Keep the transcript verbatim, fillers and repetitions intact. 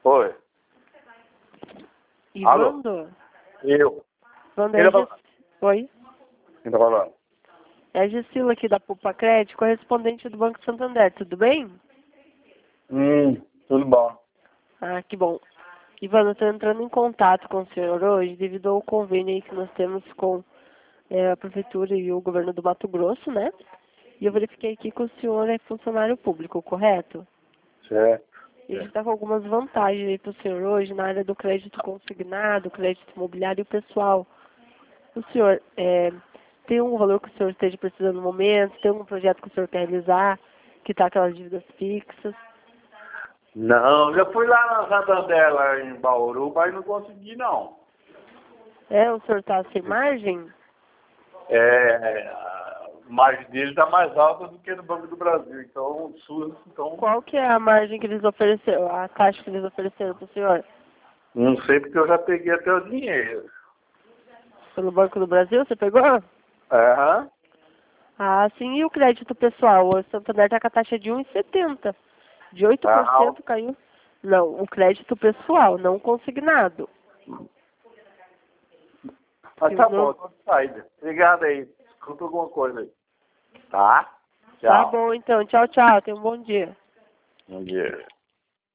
Oi. Ivando? Eu. Ivando, Quem é tá a Gis... falando? Oi? Quem tá falando? É a Gisila aqui da Pupa Crédito, correspondente do Banco Santander, tudo bem? Hum, tudo bom. Ah, que bom. Ivando, eu estou entrando em contato com o senhor hoje devido ao convênio aí que nós temos com é, a Prefeitura e o Governo do Mato Grosso, né? E eu verifiquei aqui que o senhor é funcionário público, correto? Certo. E a gente está com algumas vantagens aí para o senhor hoje na área do crédito consignado, crédito imobiliário e pessoal. O senhor é, tem um valor que o senhor esteja precisando no momento? Tem algum projeto que o senhor quer realizar, que está aquelas dívidas fixas? Não, já fui lá na Santander, lá em Bauru, mas não consegui, não. É, o senhor está sem margem? É, a margem dele está mais alta do que no Banco do Brasil, então, SUS, então, Qual que é a margem que eles ofereceram, a taxa que eles ofereceram para o senhor? não sei porque eu já peguei até o dinheiro. Pelo Banco do Brasil, você pegou? Aham. Ah, sim, e o crédito pessoal? O Santander está com a taxa de um vírgula setenta. De oito por Tá alto. cento caiu. Não, o crédito pessoal, não consignado. Mas Se tá o bom, no- tô de saída. Obrigado aí. Escuta alguma coisa aí. Tá? Tá Tchau. bom, então. Tchau, tchau. Tenha um bom dia. Bom dia.